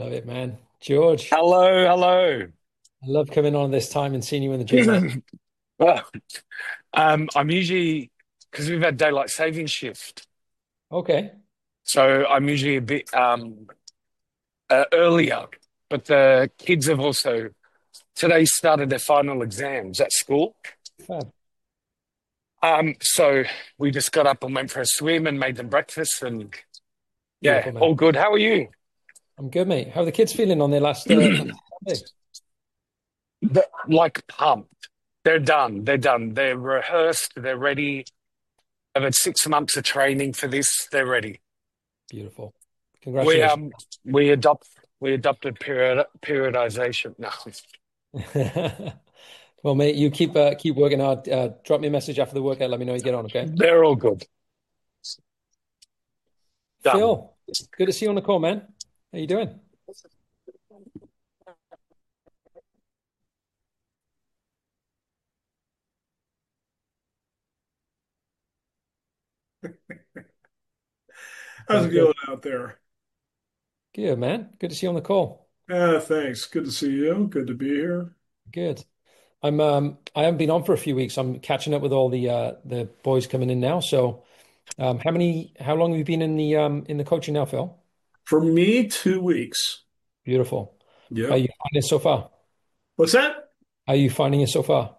Love it, man. George, Hello, hello. I love coming on this time and seeing you in the gym, man. Well, I'm usually because we've had daylight saving shift, Okay, so I'm usually a bit earlier. But the kids have also today started their final exams at school. fab. So we just got up and went for a swim and made them breakfast, and yeah, Beautiful, man. all good. How are you? I'm good, mate. How are the kids feeling on their last Sunday? Like pumped. They're done. They're done. They're rehearsed. They're ready. I've had 6 months of training for this. They're ready. Beautiful. We Congratulations. um we adopt we adopted periodization. No, Well, mate, you keep working hard. Drop me a message after the workout. Let me know how you get on, okay? they're all good. Done. Phil, good to see you on the call, man. How you doing? How's Good, it good. going out there? Good, man. Good to see you on the call. Thanks. Good to see you. Good to be here. Good. I haven't been on for a few weeks. I'm catching up with all the boys coming in now. So how long have you been in the coaching now, Phil? For me, 2 weeks. Beautiful. How are Yep. you finding it so far? What's that? How are you finding it so far?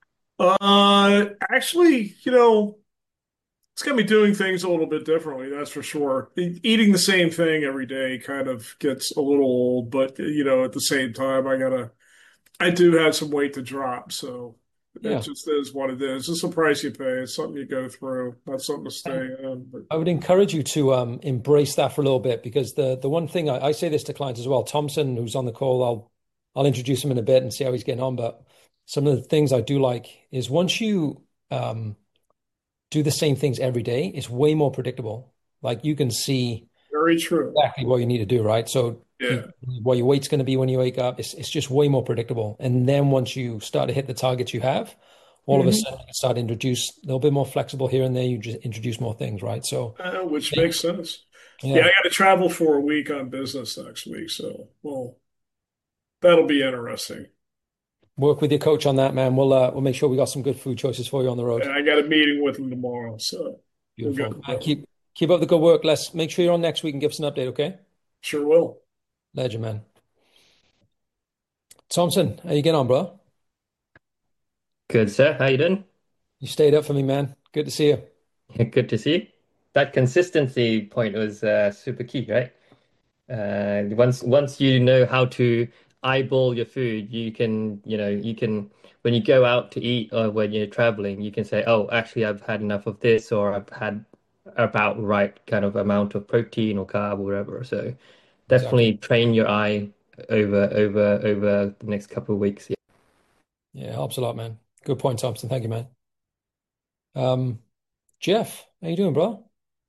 Actually, it's got me doing things a little bit differently, that's for sure. Eating the same thing every day kind of gets a little old, but at the same time, I do have some weight to drop, so it Yeah. just is what it is. It's a price you pay. It's something you go through, not something to And stay in. But I would encourage you to embrace that for a little bit because the one thing I say this to clients as well, Thompson, who's on the call, I'll introduce him in a bit and see how he's getting on. But some of the things I do like is once you do the same things every day, it's way more predictable. Like you can see very true. exactly what you need to do, right? So Yeah. what your weight's going to be when you wake up, it's just way more predictable. And then once you start to hit the targets you have, all of a Mhm. sudden you can start to introduce a little bit more flexible here and there. You just introduce more things, right? So Which makes sense. Yeah, I yeah, got to travel for a week on business next week, so well, that'll be interesting. work with your coach on that, man. We'll make sure we got some good food choices for you on the road. And I got a meeting with him tomorrow, so we're good Beautiful. to Man, go. keep up the good work. Let's make sure you're on next week and give us an update, okay? Sure will. Legend, man. Thompson, how you getting on, bro? Good, sir. How you doing? You stayed up for me, man. Good to see you. Good to see you. That consistency point was super key, right? Once you know how to eyeball your food, you can when you go out to eat or when you're traveling, you can say, "Oh, actually, I've had enough of this," or "I've had about right kind of amount of protein or carb or whatever." So Exactly. definitely train your eye over the next couple of weeks. Yeah. Yeah, helps a lot, man. Good point, Thompson. Thank you, man. Um, Jeff, how you doing, bro?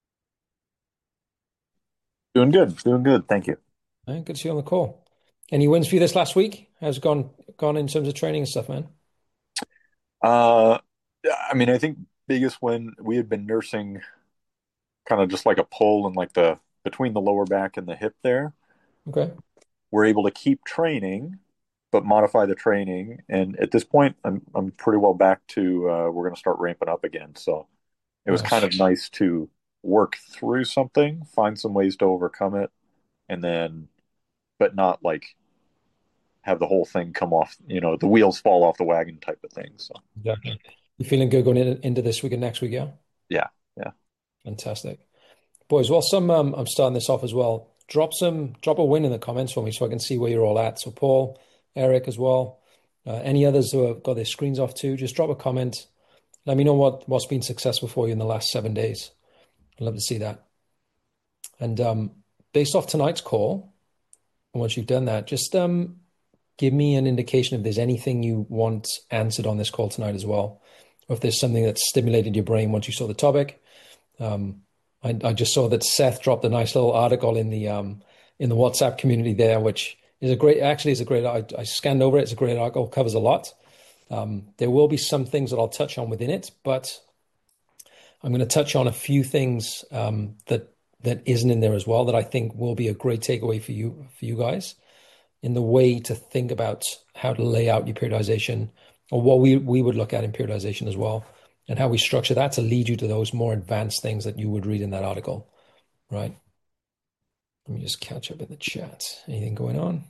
Doing good, doing good. Thank you. Good to see you on the call. Any wins for you this last week? How's it gone in terms of training and stuff, man? Uh, I think biggest win we had been nursing kind of just like a pull and like the between the lower back and the hip there. Okay. We're able to keep training, but modify the training. And at this point, I'm pretty well back to we're going to start ramping up again. So it was kind Nice. of nice to work through something, find some ways to overcome it, and then but not like have the whole thing come off, the wheels fall off the wagon type of thing. So Exactly. You feeling good going into this week and next week, yeah? yeah, yeah. Fantastic. Boys, well, I'm starting this off as well. Drop a win in the comments for me so I can see where you're all at. So Paul, Eric as well. Any others who have got their screens off too, just drop a comment. Let me know what's been successful for you in the last 7 days. I'd love to see that. And based off tonight's call, once you've done that, just give me an indication if there's anything you want answered on this call tonight as well, or if there's something that stimulated your brain once you saw the topic. Um, I just saw that Seth dropped a nice little article in the WhatsApp community there, which is a great, actually is a great. I scanned over it. It's a great article, covers a lot. There will be some things that I'll touch on within it, but I'm going to touch on a few things that that isn't in there as well that I think will be a great takeaway for you guys in the way to think about how to lay out your periodization, or what we would look at in periodization as well, and how we structure that to lead you to those more advanced things that you would read in that article, right? Let me just catch up in the chat. Anything going on?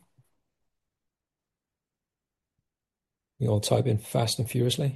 We all type in fast and furiously.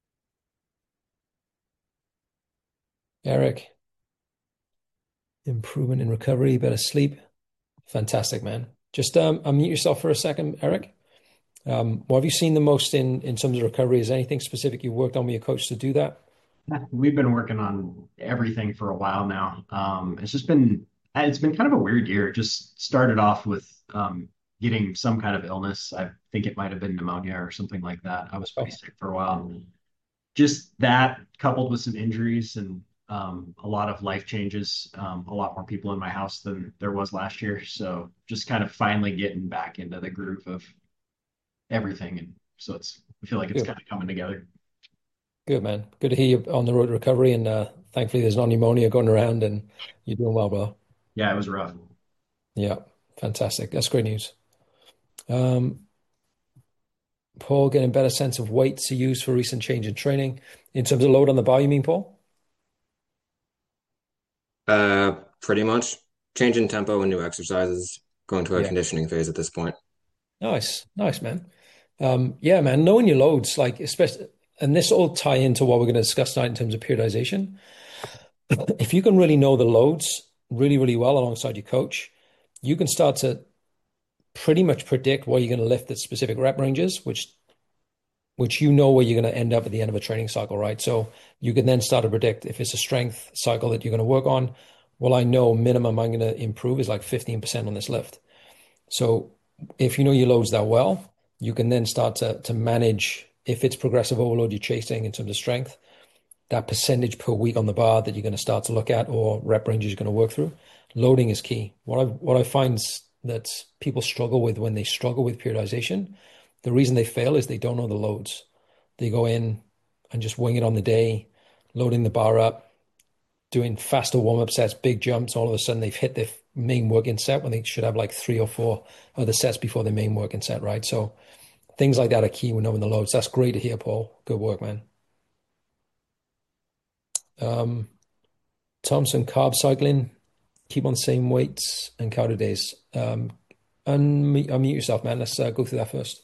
Eric, improvement in recovery, better sleep. Fantastic, man. Just unmute yourself for a second, Eric. What have you seen the most in terms of recovery? Is there anything specific you worked on with your coach to do that? We've been working on everything for a while now. It's been kind of a weird year. It just started off with getting some kind of illness. I think it might have been pneumonia or something like that. I was pretty sick for a while. Just that coupled with some injuries and a lot of life changes, a lot more people in my house than there was last year. So just kind of finally getting back into the groove of everything. And so I feel like it's kind of coming together. Good, man. Good to hear you on the road to recovery. And thankfully, there's no pneumonia going around and you're doing well, bro. Yeah, it was rough. Yeah, fantastic. That's great news. Paul, getting better sense of weights to use for recent change in training. In terms of load on the bar, you mean, Paul? Pretty much. Changing tempo and new exercises, going to a conditioning phase at this point. Nice, man. Yeah, man, knowing your loads, like especially, and this all tie into what we're going to discuss tonight in terms of periodization. If you can really know the loads really, really well alongside your coach, you can start to pretty much predict what you're going to lift at specific rep ranges, which you know where you're going to end up at the end of a training cycle, right? So you can then start to predict if it's a strength cycle that you're going to work on. Well, I know minimum I'm going to improve is like 15% on this lift. So if you know your loads that well, you can then start to manage if it's progressive overload you're chasing in terms of strength, that percentage per week on the bar that you're going to start to look at, or rep ranges you're going to work through. Loading is key. What I find that people struggle with when they struggle with periodization, the reason they fail is they don't know the loads. They go in and just wing it on the day, loading the bar up, doing faster warm-up sets, big jumps. All of a sudden they've hit their main working set when they should have like 3 or 4 other sets before their main working set, right? So things like that are key when knowing the loads. That's great to hear, Paul. Good work, man. Thompson, carb cycling, keep on same weights and cardio days. Unmute yourself, man. Let's go through that first.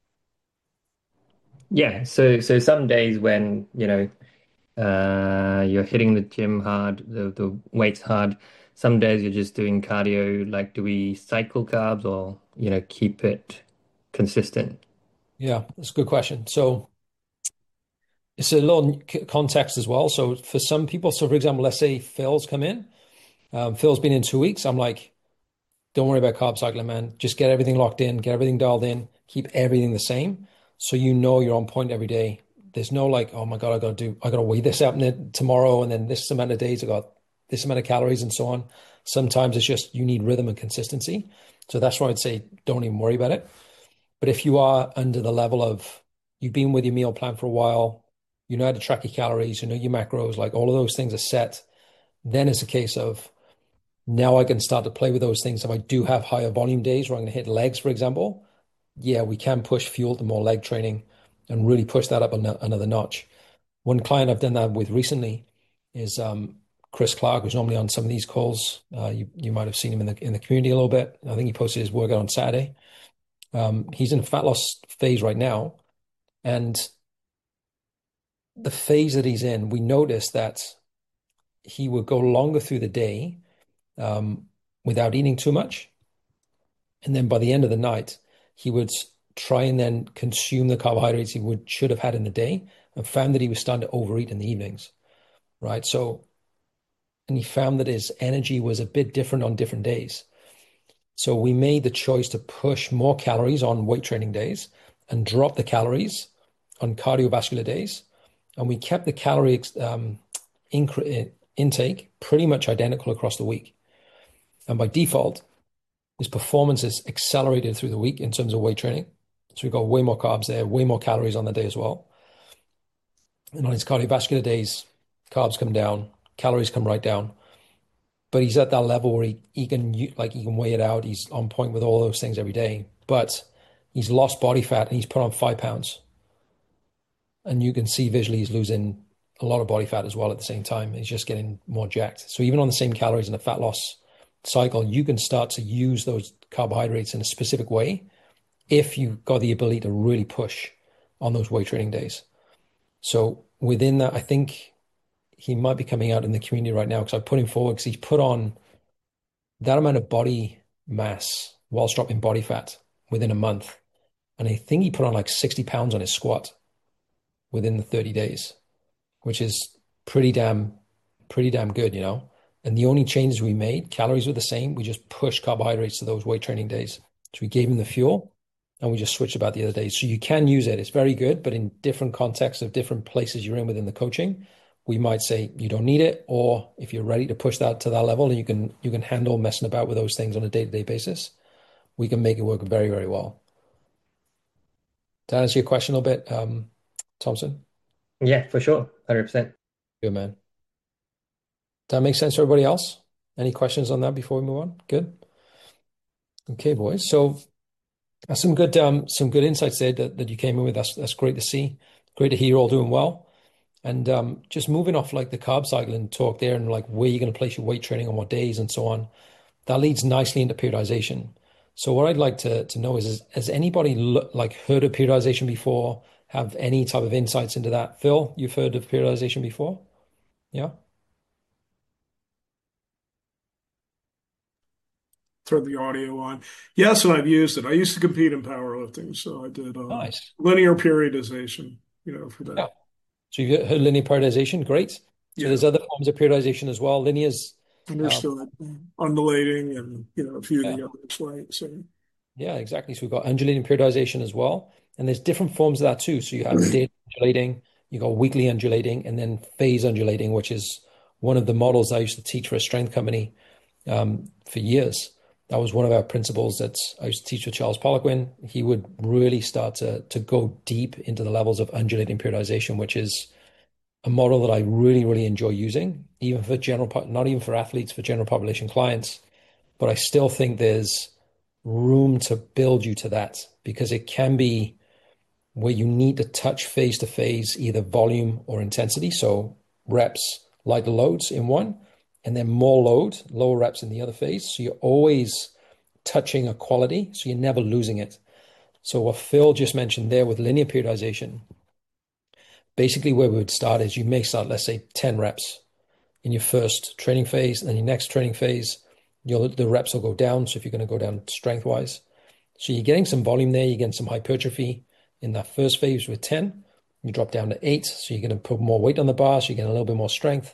Yeah, so some days when you're hitting the gym hard, the weights hard. Some days you're just doing cardio. Like, do we cycle carbs or keep it consistent? Yeah, that's a good question. So it's a little context as well. So for some people, so for example, let's say Phil's come in. Phil's been in 2 weeks. I'm like, don't worry about carb cycling, man. Just get everything locked in, get everything dialed in, keep everything the same. So you know you're on point every day. There's no like, oh my God, I gotta weigh this out tomorrow, and then this amount of days I got this amount of calories and so on. Sometimes it's just you need rhythm and consistency. So that's why I'd say don't even worry about it. But if you are under the level of you've been with your meal plan for a while, you know how to track your calories, you know your macros, like all of those things are set, then it's a case of now I can start to play with those things. If I do have higher volume days where I'm going to hit legs, for example, yeah, we can push fuel to more leg training and really push that up another notch. One client I've done that with recently is Chris Clark, who's normally on some of these calls. You might have seen him in the community a little bit. I think he posted his workout on Saturday. He's in a fat loss phase right now, and the phase that he's in, we noticed that he would go longer through the day without eating too much, and then by the end of the night, he would try and then consume the carbohydrates he should have had in the day, and found that he was starting to overeat in the evenings, right? So, and he found that his energy was a bit different on different days. So we made the choice to push more calories on weight training days and drop the calories on cardiovascular days. And we kept the calorie intake pretty much identical across the week. And by default, his performance is accelerated through the week in terms of weight training. So we've got way more carbs there, way more calories on the day as well. And on his cardiovascular days, carbs come down, calories come right down. but he's at that level where he can like he can weigh it out. He's on point with all those things every day, but he's lost body fat and he's put on 5 pounds. And you can see visually he's losing a lot of body fat as well at the same time. He's just getting more jacked. So even on the same calories in a fat loss cycle, you can start to use those carbohydrates in a specific way if you've got the ability to really push on those weight training days. So within that, I think he might be coming out in the community right now because I put him forward because he's put on that amount of body mass whilst dropping body fat within a month. And I think he put on like 60 pounds on his squat within the 30 days, which is pretty damn good, you know? And the only changes we made, calories were the same. We just pushed carbohydrates to those weight training days. So we gave him the fuel and we just switched about the other days. So you can use it. It's very good, but in different contexts of different places you're in within the coaching, we might say you don't need it, or if you're ready to push that to that level and you can handle messing about with those things on a day-to-day basis, we can make it work very, very well. To answer your question a little bit, Thompson? Yeah, for sure. 100%. Good, man. That makes sense to everybody else? Any questions on that before we move on? Good. Okay, boys. So that's some good insights there that you came in with. That's great to see. Great to hear you're all doing well. And just moving off like the carb cycling talk there and like where you're going to place your weight training on what days and so on, that leads nicely into periodization. So what I'd like to know is has anybody like heard of periodization before? Have any type of insights into that? Phil, you've heard of periodization before? Yeah? Turn the audio on. Yes, and I've used it. I used to compete in powerlifting, so I did Nice. linear periodization, for Yeah. that. So you've heard linear periodization. Great. So Yeah, there's other forms of periodization as well. Linear's, understood. Undulating and, a few of yeah. the others, right? So, Yeah, exactly. So we've got undulating periodization as well. And there's different forms of that too. So you have daily undulating, you got weekly undulating, and then phase undulating, which is one of the models I used to teach for a strength company for years. That was one of our principles that I used to teach with Charles Poliquin. He would really start to go deep into the levels of undulating periodization, which is a model that I really, really enjoy using, even for not even for athletes, for general population clients. But I still think there's room to build you to that because it can be where you need to touch phase to phase, either volume or intensity. So reps, lighter loads in one, and then more load, lower reps in the other phase. So you're always touching a quality, so you're never losing it. So what Phil just mentioned there with linear periodization, basically where we would start is you may start, let's say 10 reps in your first training phase, and then your next training phase, the reps will go down. So if you're going to go down strength wise, so you're getting some volume there, you're getting some hypertrophy in that first phase with 10, you drop down to 8. So you're going to put more weight on the bar. So you're getting a little bit more strength.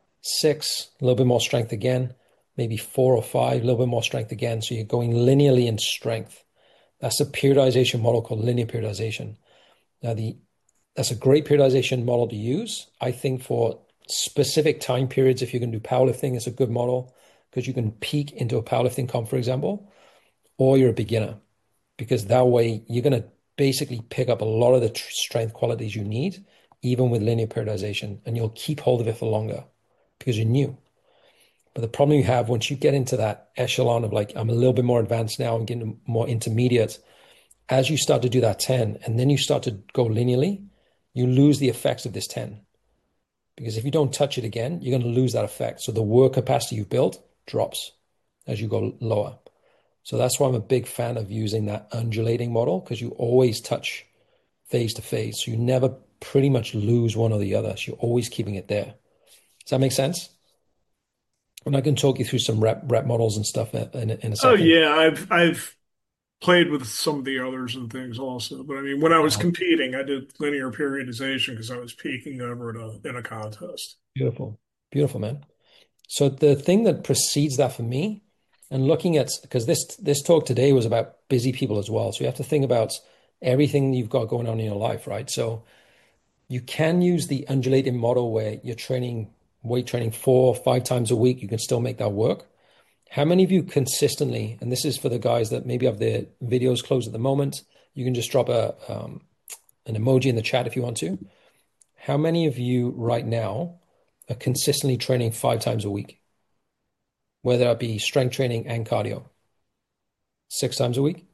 6, a little bit more strength again, maybe 4 or 5, a little bit more strength again. So you're going linearly in strength. That's a periodization model called linear periodization. Now, that's a great periodization model to use. I think for specific time periods, if you can do powerlifting, it's a good model because you can peak into a powerlifting comp, for example, or you're a beginner, because that way you're going to basically pick up a lot of the strength qualities you need, even with linear periodization, and you'll keep hold of it for longer because you're new. But the problem you have once you get into that echelon of like, I'm a little bit more advanced now, I'm getting more intermediate, as you start to do that 10, and then you start to go linearly, you lose the effects of this 10. Because if you don't touch it again, you're going to lose that effect. So the work capacity you've built drops as you go lower. So that's why I'm a big fan of using that undulating model, because you always touch phase to phase. So you never pretty much lose one or the other. So you're always keeping it there. Does that make sense? And I can talk you through some rep models and stuff in a second. oh yeah, I've played with some of the others and things also. But I mean, when I was competing, I did linear periodization because I was peaking over in a contest. Beautiful. Beautiful, man. So the thing that precedes that for me, and looking at, because this talk today was about busy people as well. So you have to think about everything you've got going on in your life, right? So you can use the undulating model where you're weight training 4 or 5 times a week. You can still make that work. How many of you consistently, and this is for the guys that maybe have their videos closed at the moment, you can just drop an emoji in the chat if you want to. How many of you right now are consistently training 5 times a week? whether that be strength training and cardio? 6 times a week?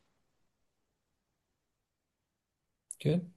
Good.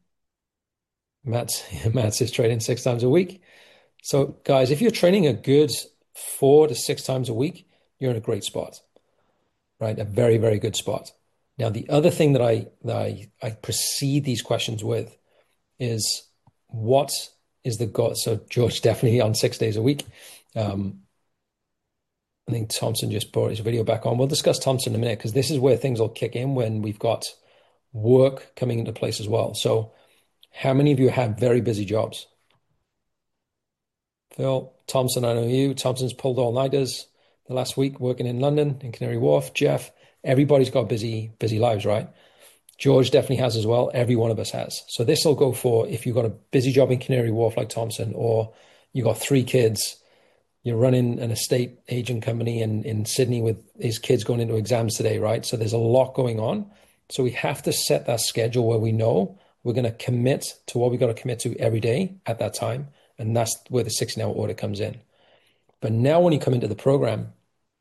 Matt's is training 6 times a week. So guys, if you're training a good 4 to 6 times a week, you're in a great spot, right? A very, very good spot. Now, the other thing that I precede these questions with is what is the goal? So George definitely on 6 days a week. I think Thompson just brought his video back on. We'll discuss Thompson in a minute because this is where things will kick in when we've got work coming into place as well. So how many of you have very busy jobs? Phil, Thompson, I know you. Thompson's pulled all-nighters the last week working in London, in Canary Wharf. Jeff, everybody's got busy lives, right? George definitely has as well. Every one of us has. So this will go for if you've got a busy job in Canary Wharf like Thompson, or you've got 3 kids, you're running an estate agent company in Sydney with his kids going into exams today, right? So there's a lot going on. So we have to set that schedule where we know we're going to commit to what we got to commit to every day at that time. And that's where the 16-hour order comes in. But now when you come into the program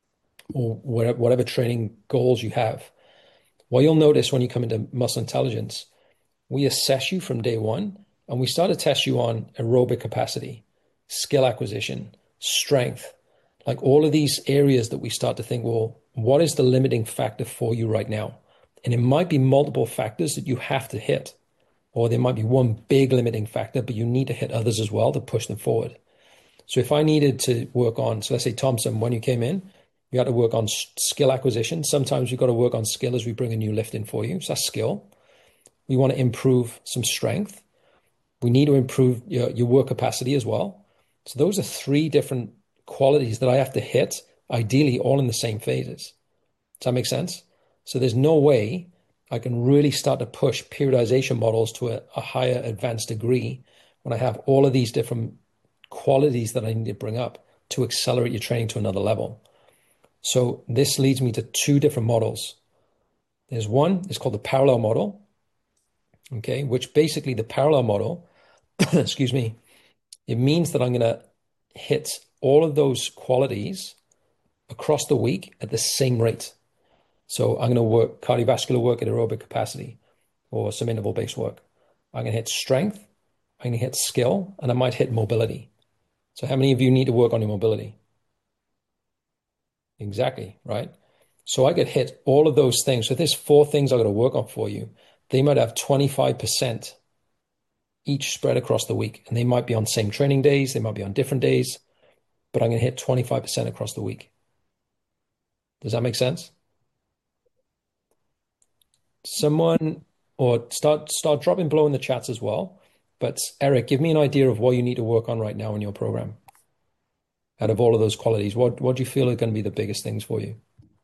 or whatever training goals you have, what you'll notice when you come into Muscle Intelligence, we assess you from day one and we start to test you on aerobic capacity, skill acquisition, strength, like all of these areas that we start to think, well, what is the limiting factor for you right now? And it might be multiple factors that you have to hit, or there might be one big limiting factor, but you need to hit others as well to push them forward. So if I needed to work on, so let's say Thompson, when you came in, you had to work on skill acquisition. Sometimes we've got to work on skill as we bring a new lift in for you. So that's skill. We want to improve some strength. We need to improve your work capacity as well. So those are 3 different qualities that I have to hit, ideally all in the same phases. Does that make sense? So there's no way I can really start to push periodization models to a higher advanced degree when I have all of these different qualities that I need to bring up to accelerate your training to another level. So this leads me to 2 different models. There's one, it's called the parallel model, okay, which basically the parallel model, excuse me, it means that I'm going to hit all of those qualities across the week at the same rate. So I'm going to work cardiovascular work at aerobic capacity or some interval-based work. I'm going to hit strength, I'm going to hit skill, and I might hit mobility. So how many of you need to work on your mobility? Exactly, right? So I could hit all of those things. So there's 4 things I got to work on for you. They might have 25% each spread across the week, and they might be on same training days, they might be on different days, but I'm going to hit 25% across the week. Does that make sense? Someone, or start dropping below in the chats as well. But Eric, give me an idea of what you need to work on right now in your program. Out of all of those qualities, what do you feel are going to be the biggest things for you?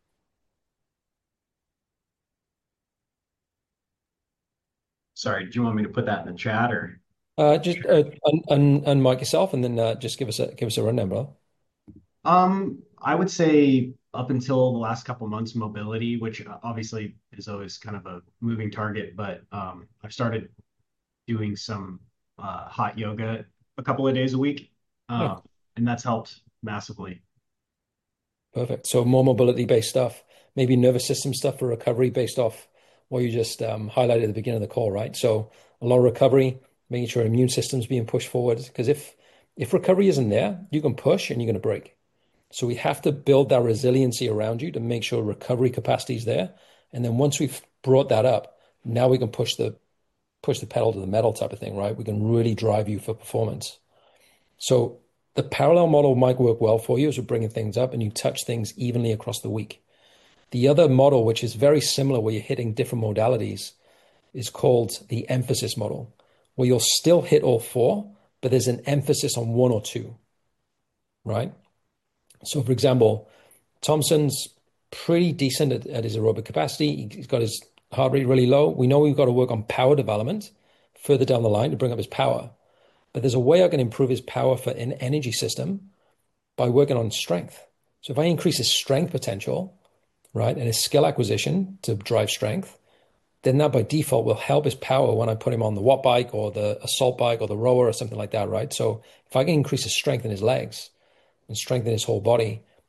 Sorry, do you want me to put that in the chat or? Just unmic yourself and then just give us a rundown, bro. I would say up until the last couple months, mobility, which obviously is always kind of a moving target, but I've started doing some hot yoga a couple of days a week, and that's helped massively. Perfect. So more mobility-based stuff, maybe nervous system stuff for recovery based off what you just highlighted at the beginning of the call, right? So a lot of recovery, making sure immune system's being pushed forward, because if recovery isn't there, you can push and you're going to break. So we have to build that resiliency around you to make sure recovery capacity is there. And then once we've brought that up, now we can push the pedal to the metal type of thing, right? We can really drive you for performance. So the parallel model might work well for you as we're bringing things up and you touch things evenly across the week. The other model, which is very similar, where you're hitting different modalities, is called the emphasis model, where you'll still hit all 4, but there's an emphasis on 1 or 2, right? So, for example, Thompson's pretty decent at his aerobic capacity. He's got his heart rate really low. We know we've got to work on power development further down the line to bring up his power. But there's a way I can improve his power for an energy system by working on strength. So if I increase his strength potential, right, and his skill acquisition to drive strength, then that by default will help his power when I put him on the watt bike or the assault bike or the rower or something like that, right? So if I can increase his strength in his legs and strengthen his whole body,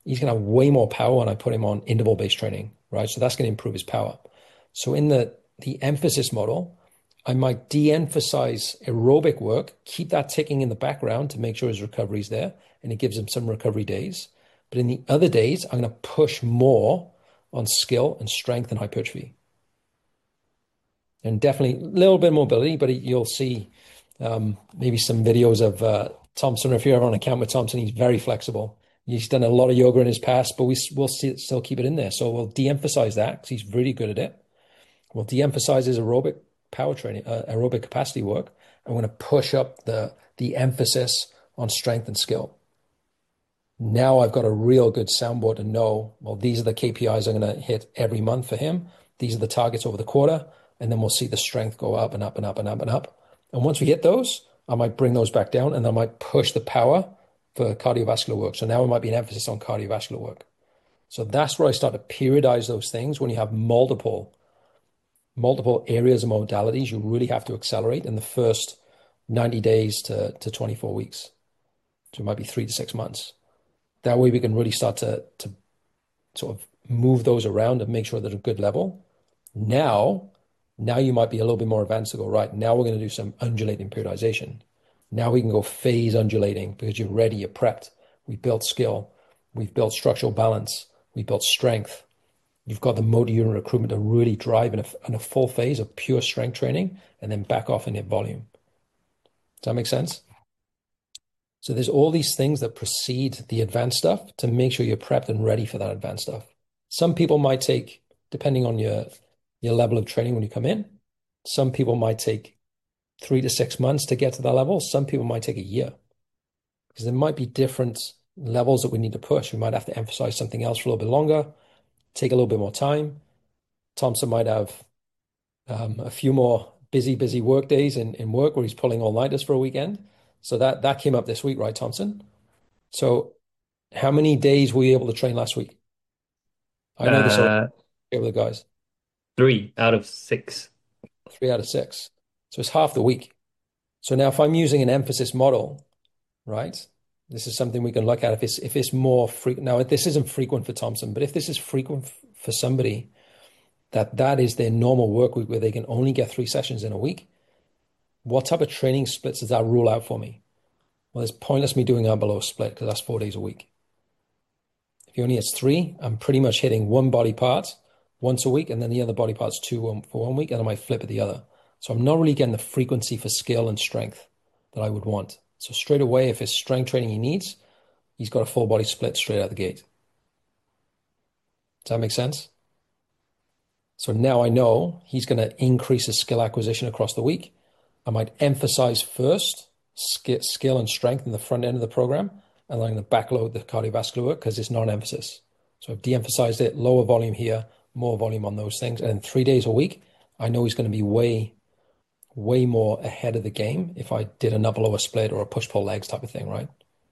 he's going to have way more power when I put him on interval-based training, right? So that's going to improve his power. So in the emphasis model, I might de-emphasize aerobic work, keep that ticking in the background to make sure his recovery is there, and it gives him some recovery days. But in the other days, I'm going to push more on skill and strength and hypertrophy. And definitely a little bit of mobility, but you'll see maybe some videos of Thompson. If you're ever on account with Thompson, he's very flexible. He's done a lot of yoga in his past, but we'll still keep it in there. So we'll de-emphasize that because he's really good at it. We'll de-emphasize his aerobic power training, aerobic capacity work. I'm going to push up the emphasis on strength and skill. Now I've got a real good soundboard to know, well, these are the KPIs I'm going to hit every month for him. These are the targets over the quarter. And then we'll see the strength go up and up and up and up and up. And once we hit those, I might bring those back down and I might push the power for cardiovascular work. So now it might be an emphasis on cardiovascular work. So that's where I start to periodize those things. When you have multiple areas of modalities, you really have to accelerate in the first 90 days to 24 weeks. So it might be 3 to 6 months. That way we can really start to sort of move those around and make sure they're at a good level. Now you might be a little bit more advanced to go, right, now we're going to do some undulating periodization. Now we can go phase undulating because you're ready, you're prepped. We built skill. We've built structural balance. We built strength. You've got the motor unit recruitment to really drive in a full phase of pure strength training and then back off and hit volume. Does that make sense? So there's all these things that precede the advanced stuff to make sure you're prepped and ready for that advanced stuff. Some people might take, depending on your level of training when you come in, some people might take 3 to 6 months to get to that level. Some people might take a year because there might be different levels that we need to push. We might have to emphasize something else for a little bit longer, take a little bit more time. Thompson might have a few more busy work days in work where he's pulling all-nighters for a weekend. So that came up this week, right, Thompson? So how many days were you able to train last week? I know this already with the guys. 3 out of 6. 3 out of 6. So it's half the week. So now if I'm using an emphasis model, right, this is something we can look at if it's more frequent. Now, this isn't frequent for Thompson, but if this is frequent for somebody, that is their normal work week where they can only get 3 sessions in a week, what type of training splits does that rule out for me? Well, it's pointless me doing a below split because that's 4 days a week. If he only has 3, I'm pretty much hitting one body part once a week and then the other body parts for 1 week, and I might flip it the other. So I'm not really getting the frequency for skill and strength that I would want. So straight away, if it's strength training he needs, he's got a full body split straight out the gate. Does that make sense? So now I know he's going to increase his skill acquisition across the week. I might emphasize first skill and strength in the front end of the program, and I'm going to backload the cardiovascular work because it's non-emphasis. So I've de-emphasized it, lower volume here, more volume on those things. And in 3 days a week, I know he's going to be way more ahead of the game if I did an upper lower split or a push-pull legs type of thing, right?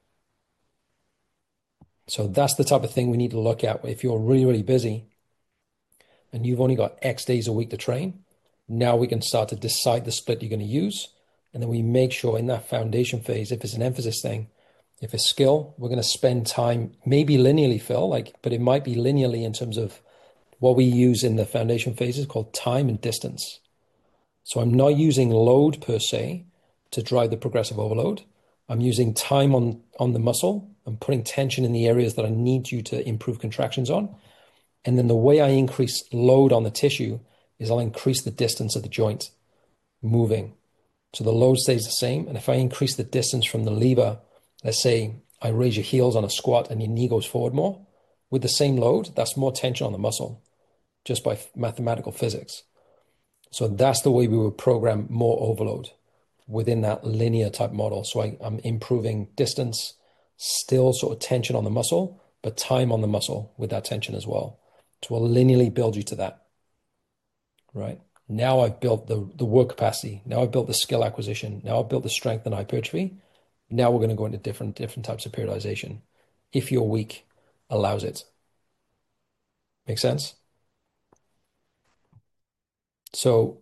So that's the type of thing we need to look at. If you're really, really busy and you've only got X days a week to train, now we can start to decide the split you're going to use. And then we make sure in that foundation phase, if it's an emphasis thing, if it's skill, we're going to spend time, maybe linearly, Phil, but it might be linearly in terms of what we use in the foundation phases called time and distance. So I'm not using load per se to drive the progressive overload. I'm using time on the muscle. I'm putting tension in the areas that I need you to improve contractions on. And then the way I increase load on the tissue is I'll increase the distance of the joint moving. So the load stays the same. And if I increase the distance from the lever, let's say I raise your heels on a squat and your knee goes forward more, with the same load, that's more tension on the muscle, just by mathematical physics. So that's the way we would program more overload within that linear type model. So I'm improving distance, still sort of tension on the muscle, but time on the muscle with that tension as well. So we'll linearly build you to that, right? Now I've built the work capacity. Now I've built the skill acquisition. Now I've built the strength and hypertrophy. Now we're going to go into different types of periodization if your week allows it. Make sense? So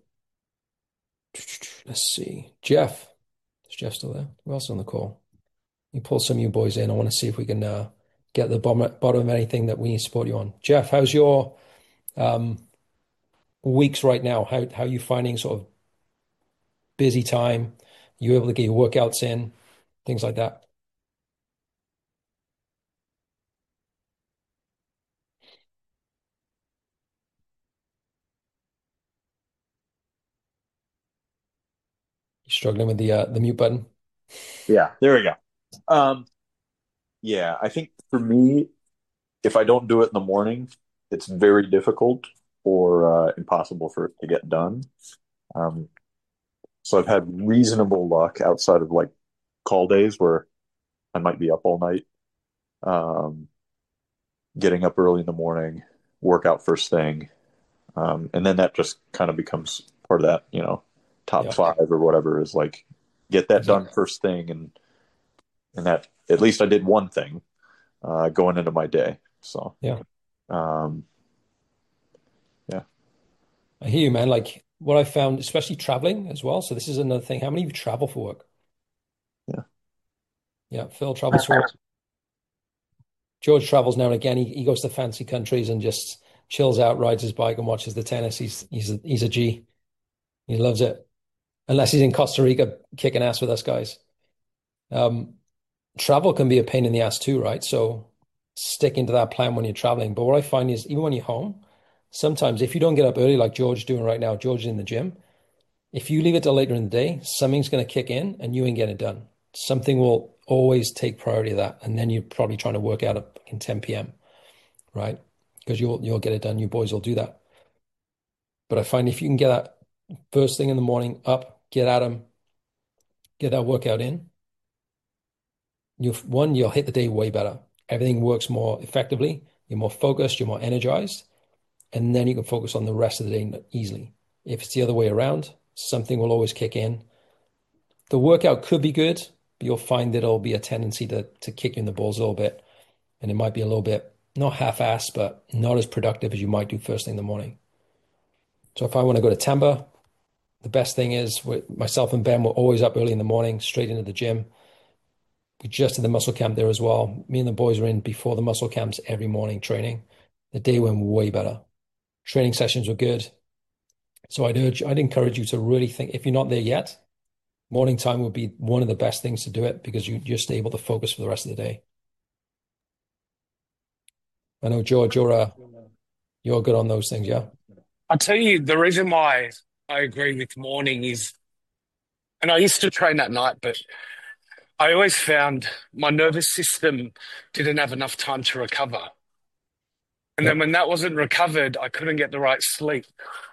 let's see. Jeff. Is Jeff still there? Who else on the call? You pull some of you boys in. I want to see if we can get to the bottom of anything that we need to support you on. Jeff, how's your weeks right now? How are you finding sort of busy time? You able to get your workouts in, things like that? You struggling with the mute button? Yeah, there we go. Yeah, I think for me, if I don't do it in the morning, it's very difficult or impossible for it to get done. Um, so I've had reasonable luck outside of like call days where I might be up all night, um, getting up early in the morning, work out first thing, and then that just kind of becomes part of that, top Yeah, five or whatever is like get that done exactly. first thing, and that at least I did one thing going into my day. So Yeah, um, yeah, I hear you, man. Like what I found, especially traveling as well. So this is another thing. How many of you travel for work? yeah, Yeah, Phil travels for work. George travels now and again. He goes to fancy countries and just chills out, rides his bike, and watches the tennis. He's a G. He loves it. Unless he's in Costa Rica kicking ass with us guys. Um, Travel can be a pain in the ass too, right? So sticking to that plan when you're traveling. But what I find is even when you're home, sometimes if you don't get up early like George doing right now, George is in the gym. If you leave it till later in the day, something's going to kick in and you ain't getting it done. Something will always take priority of that, and then you're probably trying to work out at 10 p.m., right? Because you'll get it done. You boys will do that. But I find if you can get that first thing in the morning up, get at them, get that workout in, you'll hit the day way better. Everything works more effectively. You're more focused. You're more energized, and then you can focus on the rest of the day easily. If it's the other way around, something will always kick in. The workout could be good, but you'll find that it'll be a tendency to kick you in the balls a little bit, and it might be a little bit not half-assed, but not as productive as you might do first thing in the morning. So if I want to go to Tamba, the best thing is myself and Ben were always up early in the morning, straight into the gym. We just did the muscle camp there as well. Me and the boys were in before the muscle camps every morning training. The day went way better. Training sessions were good. So I'd encourage you to really think, if you're not there yet, morning time would be one of the best things to do it because you're just able to focus for the rest of the day. I know, George, you're good on those things, yeah? I'll tell you the reason why I agree with morning is, and I used to train at night, but I always found my nervous system didn't have enough time to recover. And then Yep. when that wasn't recovered, I couldn't get the right sleep.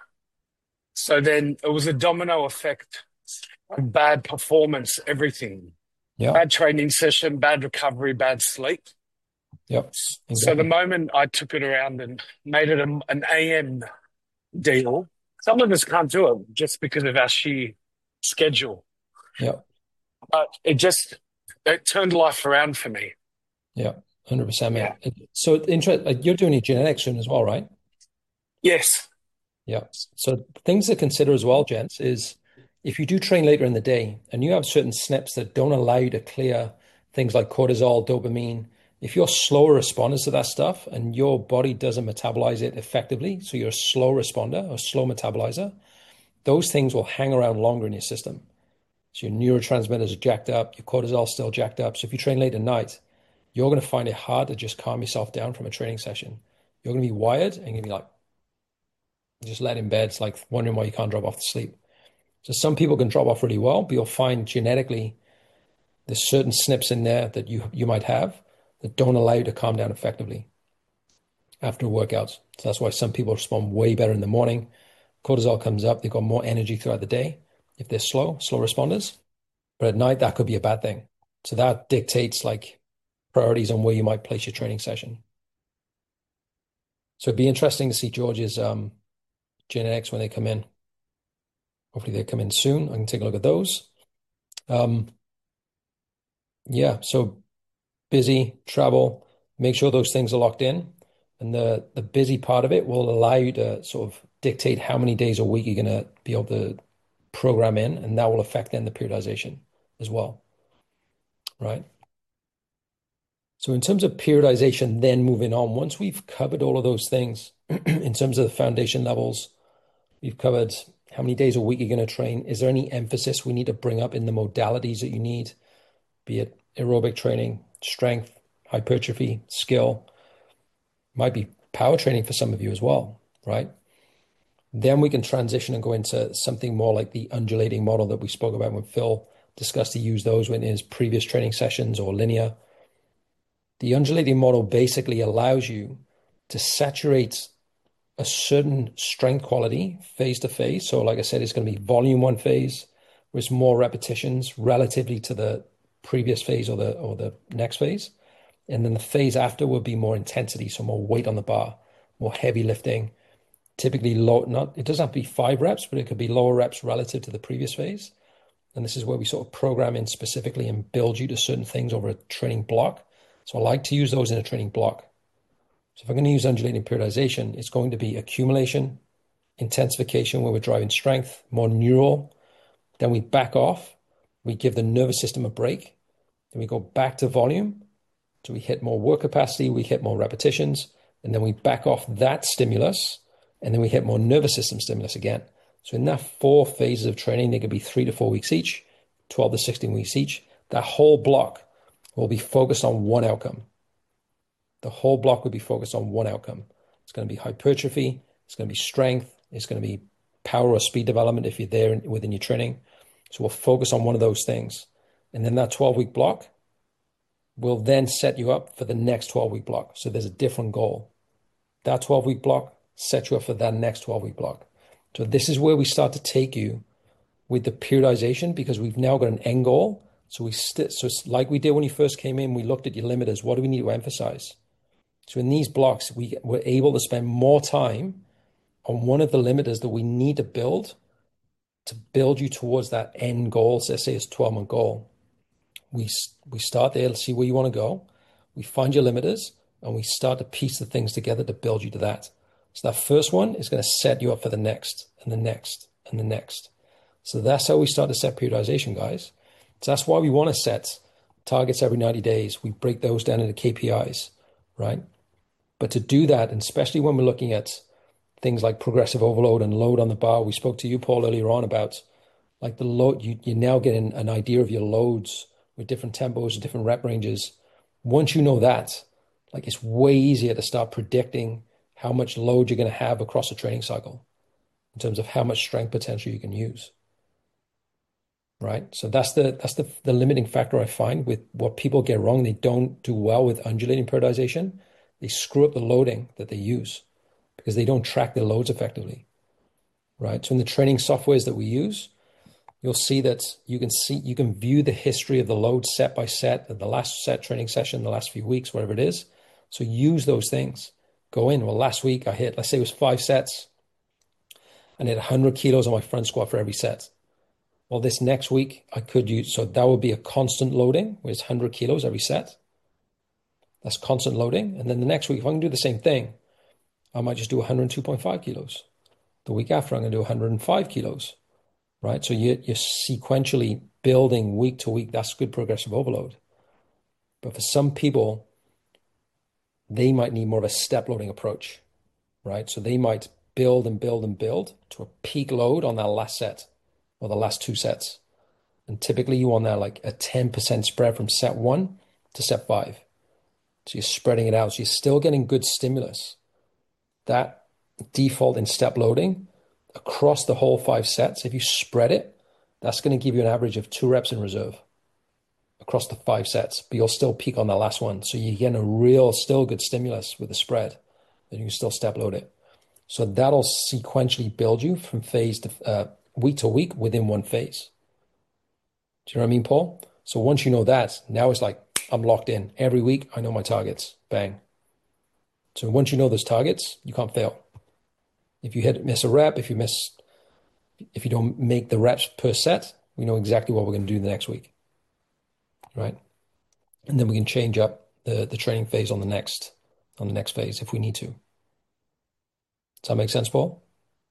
So then it was a domino effect of bad performance, everything. Yeah. Bad training session, bad recovery, bad sleep. Yep. So the Exactly. moment I took it around and made it an AM deal, some of us can't do it just because of our sheer schedule. Yep. But it turned life around for me. Yeah. 100%, Yeah. mate. So you're doing your genetics soon as well, right? Yes. Yeah. So things to consider as well, gents, is if you do train later in the day and you have certain SNPs that don't allow you to clear things like cortisol, dopamine, if you're slower responders to that stuff and your body doesn't metabolize it effectively, so you're a slow responder or slow metabolizer, those things will hang around longer in your system. So your neurotransmitters are jacked up, your cortisol is still jacked up. So if you train late at night, you're going to find it hard to just calm yourself down from a training session. You're going to be wired and you're going to be like, just let in bed. It's like wondering why you can't drop off to sleep. So some people can drop off really well, but you'll find genetically there's certain SNPs in there that you might have that don't allow you to calm down effectively after workouts. So that's why some people respond way better in the morning. Cortisol comes up, they've got more energy throughout the day if they're slow responders. But at night, that could be a bad thing. So that dictates like priorities on where you might place your training session. So it'd be interesting to see George's genetics when they come in. Hopefully they come in soon. I can take a look at those. Um, yeah, so busy, travel, make sure those things are locked in. And the busy part of it will allow you to sort of dictate how many days a week you're going to be able to program in, and that will affect then the periodization as well, right? So in terms of periodization, then moving on, once we've covered all of those things in terms of the foundation levels, we've covered how many days a week you're going to train. Is there any emphasis we need to bring up in the modalities that you need, be it aerobic training, strength, hypertrophy, skill, might be power training for some of you as well, right? Then we can transition and go into something more like the undulating model that we spoke about when Phil discussed to use those in his previous training sessions, or linear. The undulating model basically allows you to saturate a certain strength quality phase to phase. So like I said, it's going to be volume one phase with more repetitions relatively to the previous phase or the next phase. And then the phase after will be more intensity, so more weight on the bar, more heavy lifting, typically low, not, it doesn't have to be 5 reps, but it could be lower reps relative to the previous phase. And this is where we sort of program in specifically and build you to certain things over a training block. So I like to use those in a training block. So if I'm going to use undulating periodization, it's going to be accumulation, intensification, where we're driving strength, more neural. Then we back off. We give the nervous system a break. Then we go back to volume. So we hit more work capacity, we hit more repetitions, and then we back off that stimulus, and then we hit more nervous system stimulus again. So in that 4 phases of training, they could be 3 to 4 weeks each, 12 to 16 weeks each. That whole block will be focused on one outcome. The whole block will be focused on one outcome. It's going to be hypertrophy, it's going to be strength, it's going to be power or speed development if you're there within your training. So we'll focus on one of those things. And then that 12-week block will then set you up for the next 12-week block. So there's a different goal. That 12-week block sets you up for that next 12-week block. So this is where we start to take you with the periodization, because we've now got an end goal. So so it's like we did when you first came in, we looked at your limiters. What do we need to emphasize? So in these blocks, we're able to spend more time on one of the limiters that we need to build you towards that end goal. So let's say it's a 12-month goal. We start there, let's see where you want to go. We find your limiters, and we start to piece the things together to build you to that. So that first one is going to set you up for the next, and the next, and the next. So that's how we start to set periodization, guys. So that's why we want to set targets every 90 days. We break those down into KPIs, right? But to do that, and especially when we're looking at things like progressive overload and load on the bar, we spoke to you, Paul, earlier on about like the load, you're now getting an idea of your loads with different tempos and different rep ranges. Once you know that, like it's way easier to start predicting how much load you're going to have across a training cycle in terms of how much strength potential you can use. Right? So that's the limiting factor I find with what people get wrong. They don't do well with undulating periodization. They screw up the loading that they use because they don't track their loads effectively. Right? So in the training softwares that we use, you'll see that you can view the history of the load set by set, the last set training session, the last few weeks, whatever it is. So use those things. Go in. Well, last week I hit, let's say it was 5 sets, and I hit 100 kilos on my front squat for every set. Well, this next week I could use, so that would be a constant loading, where it's 100 kilos every set. That's constant loading. And then the next week, if I can do the same thing, I might just do 102.5 kilos. The week after, I'm going to do 105 kilos. Right? So you're sequentially building week to week. That's good progressive overload. But for some people, they might need more of a step loading approach, right? So they might build and build and build to a peak load on that last set or the last 2 sets. And typically you want that like a 10% spread from set 1 to set 5. So you're spreading it out. So you're still getting good stimulus. That default in step loading across the whole 5 sets, if you spread it, that's going to give you an average of 2 reps in reserve across the 5 sets, but you'll still peak on the last one. So you're getting a real, still good stimulus with the spread, and you can still step load it. So that'll sequentially build you from phase to week to week within one phase. Do you know what I mean, Paul? So once you know that, now it's like, I'm locked in. Every week, I know my targets. Bang. So once you know those targets, you can't fail. If you miss a rep, if you don't make the reps per set, we know exactly what we're going to do the next week, right? And then we can change up the training phase on the next phase if we need to. Does that make sense, Paul?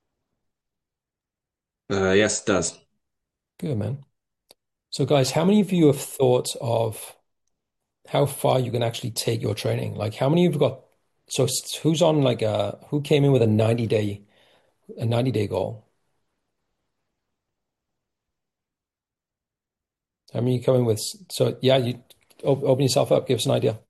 Yes, it does. Good, man. So guys, how many of you have thought of how far you can actually take your training. Like how many you've got? So who's on like who came in with a 90-day goal? How many you coming with? So yeah, you open yourself up. Give us an idea.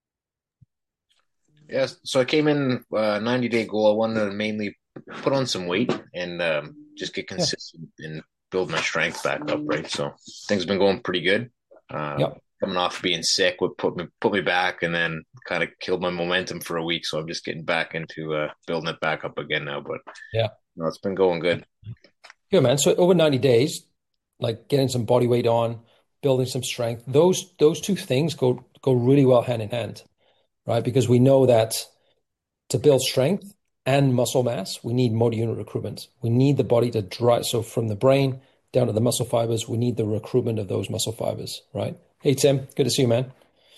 Yes, so I came in 90-day goal. I wanted to mainly put on some weight and just get Yeah, consistent and build my strength back up, right? So things have been going pretty good. yeah, Coming off being sick would put me back, and then kind of killed my momentum for a week. So I'm just getting back into building it back up again now. But yeah. no, it's been going good. Good man. So over 90 days, like getting some body weight on, building some strength, those two things go really well hand in hand, right? Because we know that to build strength and muscle mass, we need motor unit recruitment. We need the body to drive. So from the brain down to the muscle fibers, we need the recruitment of those muscle fibers, right? Hey, Tim, good to see you, man.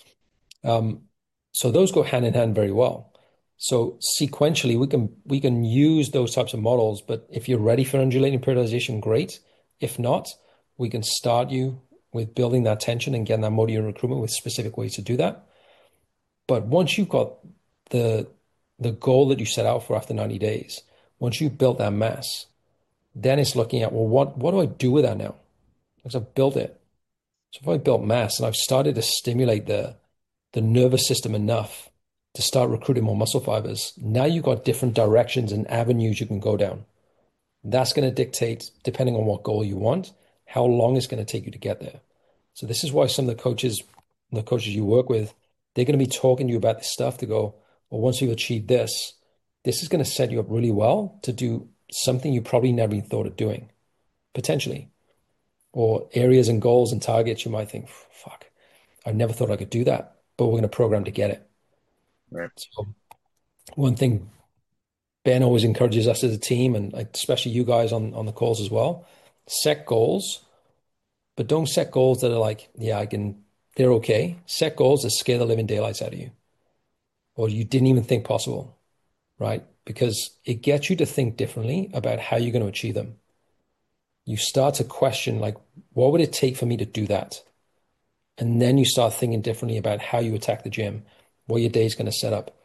So those go hand in hand very well. So sequentially, we can use those types of models, but if you're ready for undulating periodization, great. If not, we can start you with building that tension and getting that motor unit recruitment with specific ways to do that. But once you've got the the goal that you set out for after 90 days, once you've built that mass, then it's looking at, well, what do I do with that now? Because I've built it. So if I built mass and I've started to stimulate the nervous system enough to start recruiting more muscle fibers, now you've got different directions and avenues you can go down. That's going to dictate, depending on what goal you want, how long it's going to take you to get there. So this is why some of the coaches you work with, they're going to be talking to you about this stuff to go, well, once you've achieved this, this is going to set you up really well to do something you probably never even thought of doing, potentially. Or areas and goals and targets you might think, fuck, I never thought I could do that, but we're going to program to get it. Right. So one thing Ben always encourages us as a team, and especially you guys on the calls as well, set goals, but don't set goals that are like, yeah, they're okay. Set goals that scare the living daylights out of you, or you didn't even think possible, right? Because it gets you to think differently about how you're going to achieve them. You start to question, like, what would it take for me to do that? And then you start thinking differently about how you attack the gym, what your day's going to set up.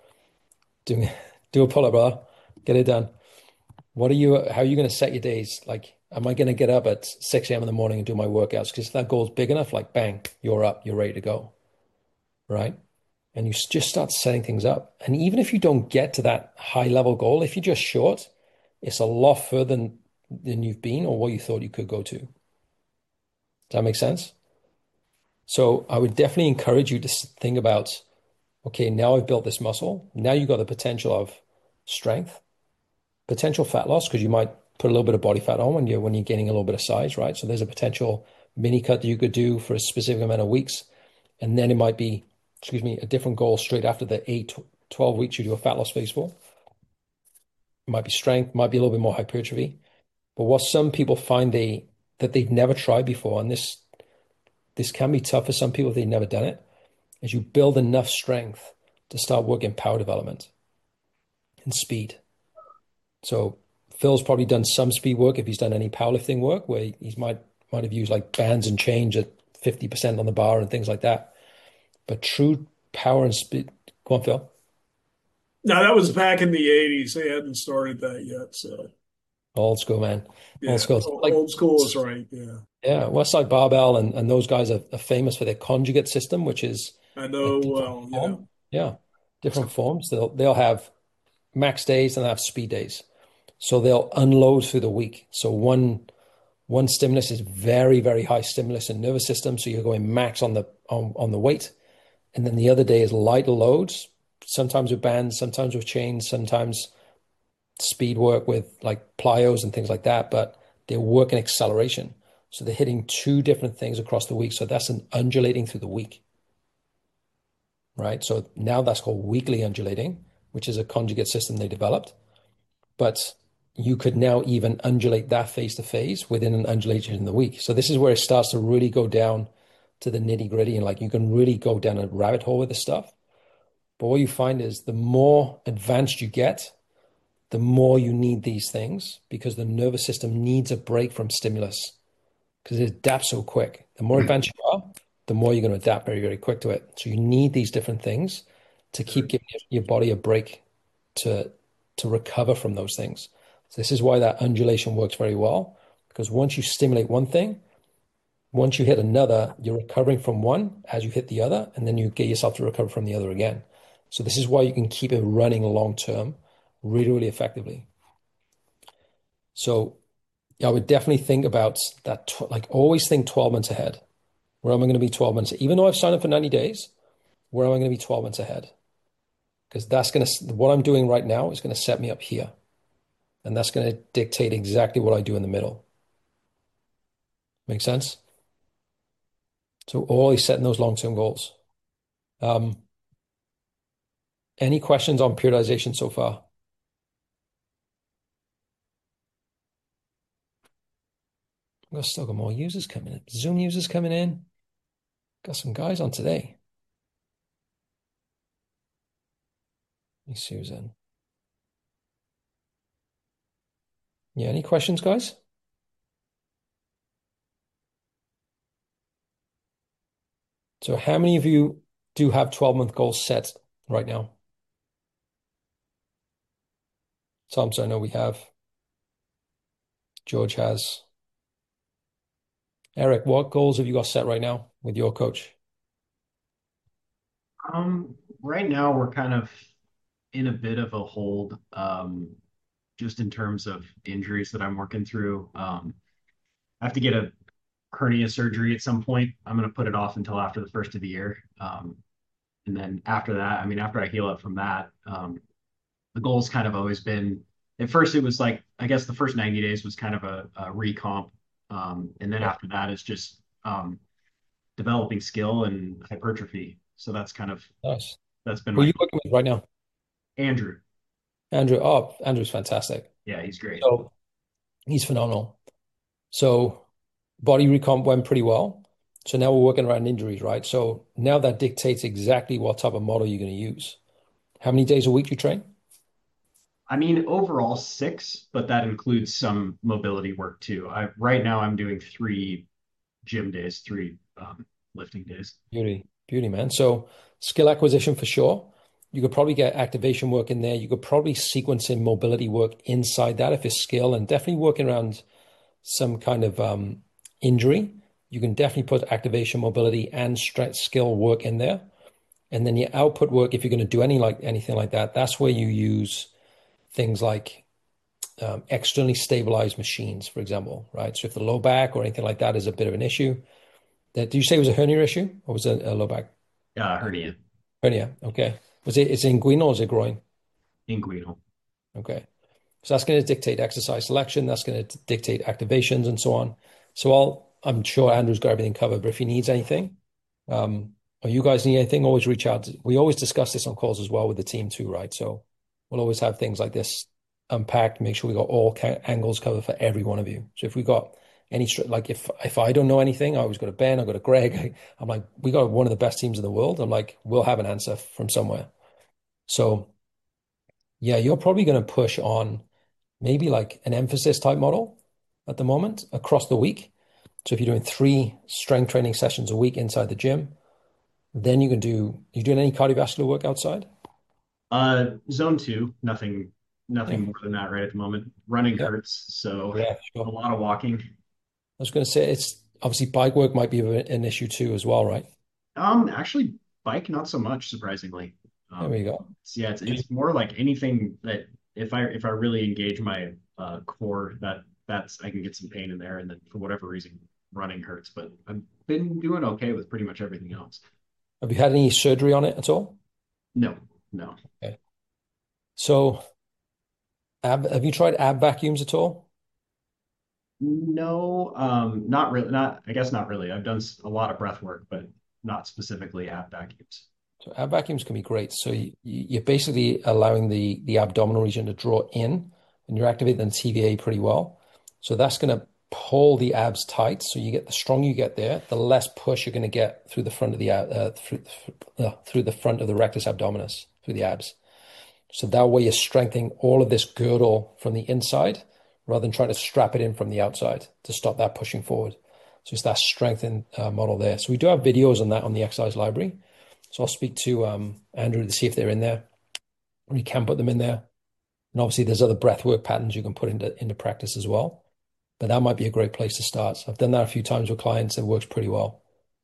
Do a pull-up, brother. Get it done. How are you going to set your days? Like, am I going to get up at 6 a.m. in the morning and do my workouts? Because if that goal's big enough, like, bang, you're up, you're ready to go, right? And you just start setting things up. And even if you don't get to that high level goal, if you're just short, it's a lot further than you've been or what you thought you could go to. Does that make sense? So I would definitely encourage you to think about, okay, now I've built this muscle. Now you've got the potential of strength, potential fat loss, because you might put a little bit of body fat on when you're gaining a little bit of size, right? So there's a potential mini cut that you could do for a specific amount of weeks. And then it might be, a different goal straight after the 12 weeks you do a fat loss phase for. It might be strength, might be a little bit more hypertrophy. But what some people find that they've never tried before, and this can be tough for some people if they've never done it, is you build enough strength to start working power development and speed. So Phil's probably done some speed work if he's done any powerlifting work, where he might have used like bands and change at 50% on the bar and things like that. But true power and speed. Go on, Phil. No, that was back in the 80s. They hadn't started that yet. So, Old school, man. yeah, Old school. Like, old school is right. Yeah. yeah, Westside Barbell and those guys are famous for their conjugate system, which is I a know. different Well, yeah. form. Yeah, different forms. They'll have max days and they'll have speed days. So they'll unload through the week. So one stimulus is very, very high stimulus in nervous system. So you're going max on the weight. And then the other day is lighter loads, sometimes with bands, sometimes with chains, sometimes speed work with like plyos and things like that, but they work in acceleration. So they're hitting two different things across the week. So that's an undulating through the week, right? So now that's called weekly undulating, which is a conjugate system they developed. But you could now even undulate that phase to phase within an undulation in the week. So this is where it starts to really go down to the nitty gritty, and like you can really go down a rabbit hole with this stuff. But what you find is the more advanced you get, the more you need these things because the nervous system needs a break from stimulus because it adapts so quick. The more advanced you are, the more you're going to adapt very, very quick to it. So you need these different things to keep giving your body a break to recover from those things. So this is why that undulation works very well, because once you stimulate one thing, once you hit another, you're recovering from one as you hit the other, and then you get yourself to recover from the other again. So this is why you can keep it running long term really, really effectively. So yeah, I would definitely think about that, like always think 12 months ahead. Where am I going to be 12 months? Even though I've signed up for 90 days, where am I going to be 12 months ahead? Because that's going to, what I'm doing right now is going to set me up here. And that's going to dictate exactly what I do in the middle. Make sense? So always setting those long-term goals. Any questions on periodization so far? We've still got more users coming in. Zoom users coming in. Got some guys on today. Hey, Susan. Yeah, any questions, guys? So how many of you do have 12-month goals set right now? Tom, so I know we have. George has. Eric, what goals have you got set right now with your coach? Right now we're kind of in a bit of a hold, just in terms of injuries that I'm working through. I have to get a hernia surgery at some point. I'm going to put it off until after the first of the year. And then after that, I mean, after I heal up from that, the goal's kind of always been, at first it was like, I guess the first 90 days was kind of a recomp. And then after that is just developing skill and hypertrophy. So that's kind of, Nice. that's been Who are my you working with right now? Andrew. Andrew. Oh, Andrew's fantastic. Yeah, he's great. So he's phenomenal. So body recomp went pretty well. So now we're working around injuries, right? So now that dictates exactly what type of model you're going to use. How many days a week you train? I mean, overall 6, but that includes some mobility work too. Right now I'm doing 3 gym days, 3 lifting days. Beauty, man. So skill acquisition for sure. You could probably get activation work in there. You could probably sequence in mobility work inside that if it's skill, and definitely working around some kind of injury. You can definitely put activation, mobility, and strength skill work in there. And then your output work, if you're going to do anything like that, that's where you use things like externally stabilized machines, for example, right? So if the low back or anything like that is a bit of an issue, did you say it was a hernia issue or was it a low back? Hernia. Hernia, okay. It's inguinal or is it groin? Inguinal. Okay. So that's going to dictate exercise selection. That's going to dictate activations and so on. So I'm sure Andrew's got everything covered, but if he needs anything, or you guys need anything, always reach out. We always discuss this on calls as well with the team too, right? So we'll always have things like this unpacked, make sure we got all angles covered for every one of you. So if we got any, like if I don't know anything, I always go to Ben, I go to Greg. I'm like, we got one of the best teams in the world. I'm like, we'll have an answer from somewhere. So yeah, you're probably going to push on maybe like an emphasis type model at the moment across the week. So if you're doing 3 strength training sessions a week inside the gym, then you doing any cardiovascular work outside? Zone 2, nothing more than that right at the moment. Running hurts, so a lot of walking. I was going to say, it's obviously bike work might be an issue too as well, right? Actually, bike not so much, surprisingly. There you go. It's more like anything that if I really engage my core, that's I can get some pain in there, and then for whatever reason, running hurts. But I've been doing okay with pretty much everything else. Have you had any surgery on it at all? No. Okay. So, have you tried ab vacuums at all? No, not really. I guess not really. I've done a lot of breath work, but not specifically ab vacuums. So ab vacuums can be great. So you're basically allowing the abdominal region to draw in, and you're activating the TVA pretty well. So that's going to pull the abs tight. So the stronger you get there, the less push you're going to get through the front of through the front of the rectus abdominis, through the abs. So that way you're strengthening all of this girdle from the inside rather than trying to strap it in from the outside to stop that pushing forward. So it's that strengthened model there. So we do have videos on that on the exercise library. So I'll speak to Andrew to see if they're in there. We can put them in there. And obviously there's other breathwork patterns you can put into practice as well. But that might be a great place to start. So I've done that a few times with clients. It works pretty well.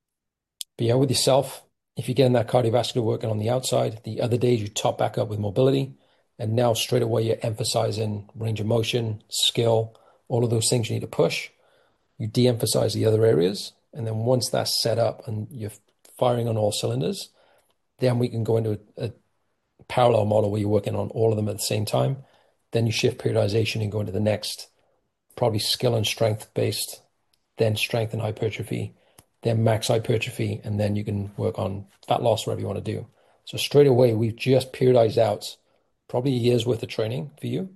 But yeah, with yourself, if you're getting that cardiovascular working on the outside, the other days you top back up with mobility. And now straight away you're emphasizing range of motion, skill, all of those things you need to push. You de-emphasize the other areas. And then once that's set up and you're firing on all cylinders, then we can go into a parallel model where you're working on all of them at the same time. Then you shift periodization and go into the next, probably skill and strength based, then strength and hypertrophy, then max hypertrophy, and then you can work on fat loss, whatever you want to do. So straight away, we've just periodized out probably a year's worth of training for you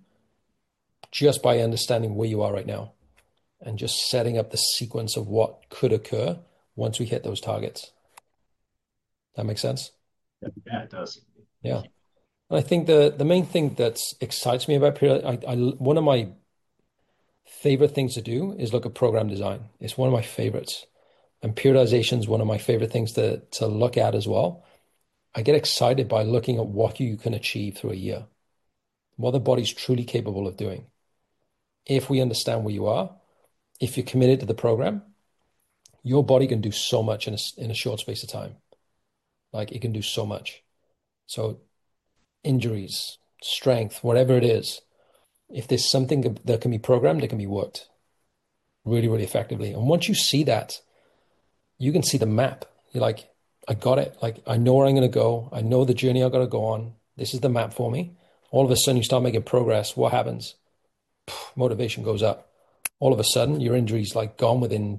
just by understanding where you are right now and just setting up the sequence of what could occur once we hit those targets. That makes sense? Yeah, it does. Yeah. And I think the main thing that excites me about period, one of my favorite things to do is look at program design. It's one of my favorites. And periodization is one of my favorite things to look at as well. I get excited by looking at what you can achieve through a year, what the body's truly capable of doing. If we understand where you are, if you're committed to the program, your body can do so much in a short space of time. Like it can do so much. So injuries, strength, whatever it is, if there's something that can be programmed, it can be worked really, really effectively. And once you see that, you can see the map. You're like, I got it. Like, I know where I'm going to go. I know the journey I've got to go on. This is the map for me. All of a sudden, you start making progress. What happens? Motivation goes up. All of a sudden, your injury's like gone within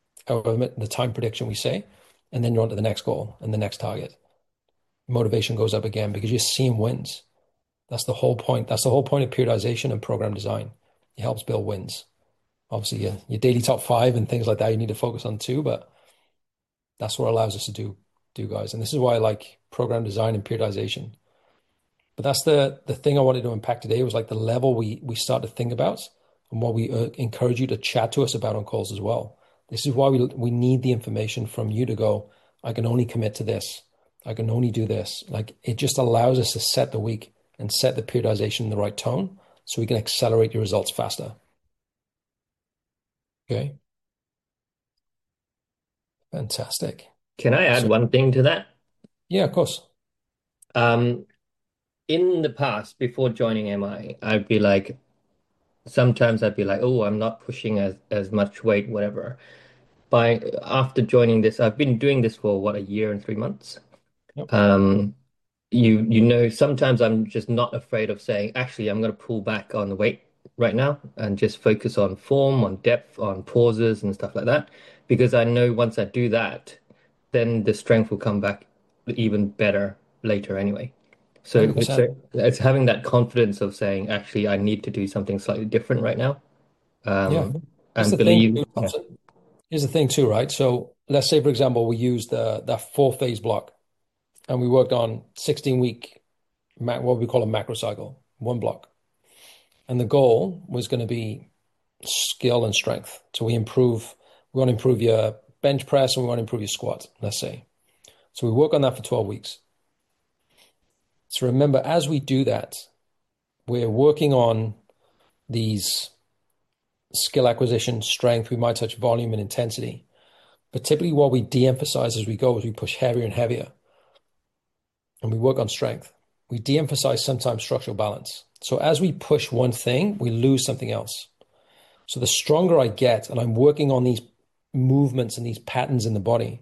the time prediction we say, and then you're on to the next goal and the next target. Motivation goes up again because you're seeing wins. That's the whole point. That's the whole point of periodization and program design. It helps build wins. Obviously, your daily top 5 and things like that you need to focus on too, but that's what allows us to do, guys. And this is why I like program design and periodization. But that's the thing I wanted to unpack today was like the level we start to think about and what we encourage you to chat to us about on calls as well. This is why we need the information from you to go, I can only commit to this. I can only do this. Like it just allows us to set the week and set the periodization in the right tone so we can accelerate your results faster. Okay. Fantastic. Can I add one thing to that? Yeah, of course. In the past, before joining MI, sometimes I'd be like, oh, I'm not pushing as much weight, whatever. After joining this, I've been doing this for a year and 3 months. Yep. Sometimes I'm just not afraid of saying, actually, I'm going to pull back on the weight right now and just focus on form, on depth, on pauses and stuff like that. Because I know once I do that, then the strength will come back even better later anyway. So 100%. it's having that confidence of saying, actually, I need to do something slightly different right now. Yeah. And the believe. thing, Thompson. Here's the thing too, right? So let's say, for example, we used that 4-phase block and we worked on 16-week, what we call a macro cycle, one block. And the goal was going to be skill and strength. So we want to improve your bench press and we want to improve your squat, let's say. So we work on that for 12 weeks. So remember, as we do that, we're working on these skill acquisition, strength. We might touch volume and intensity. But typically what we de-emphasize as we go is we push heavier and heavier. And we work on strength. We de-emphasize sometimes structural balance. So as we push one thing, we lose something else. So the stronger I get, and I'm working on these movements and these patterns in the body,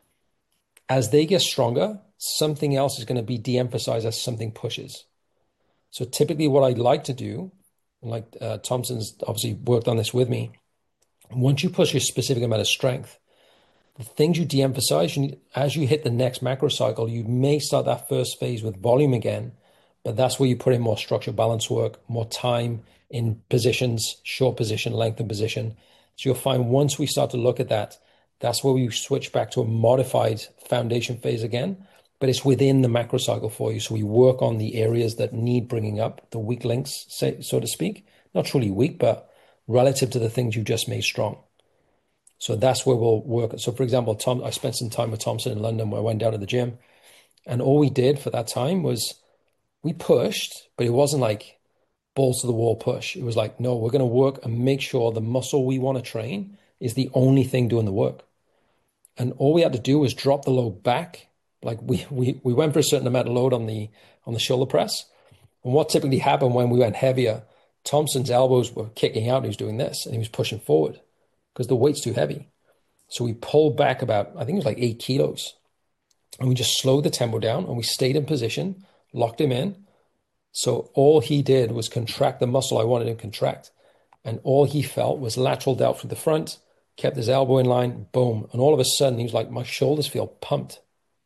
as they get stronger, something else is going to be de-emphasized as something pushes. So typically what I like to do, like Thompson's obviously worked on this with me, once you push a specific amount of strength, the things you de-emphasize, as you hit the next macro cycle, you may start that first phase with volume again, but that's where you put in more structural balance work, more time in positions, short position, length and position. So you'll find once we start to look at that, that's where we switch back to a modified foundation phase again, but it's within the macro cycle for you. So we work on the areas that need bringing up, the weak links, so to speak, not truly weak, but relative to the things you just made strong. So that's where we'll work. So for example, I spent some time with Thompson in London where I went down to the gym, and all we did for that time was we pushed, but it wasn't like balls to the wall push. It was like, no, we're going to work and make sure the muscle we want to train is the only thing doing the work. And all we had to do was drop the load back. Like we went for a certain amount of load on the shoulder press. And what typically happened when we went heavier, Thompson's elbows were kicking out and he was doing this and he was pushing forward because the weight's too heavy. So we pulled back about, I think it was like 8 kilos. And we just slowed the tempo down and we stayed in position, locked him in. So all he did was contract the muscle I wanted him to contract. And all he felt was lateral delt through the front, kept his elbow in line, boom. And all of a sudden, he was like, my shoulders feel pumped.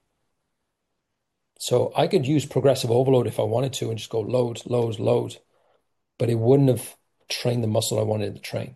So I could use progressive overload if I wanted to and just go load, load, load. But it wouldn't have trained the muscle I wanted it to train.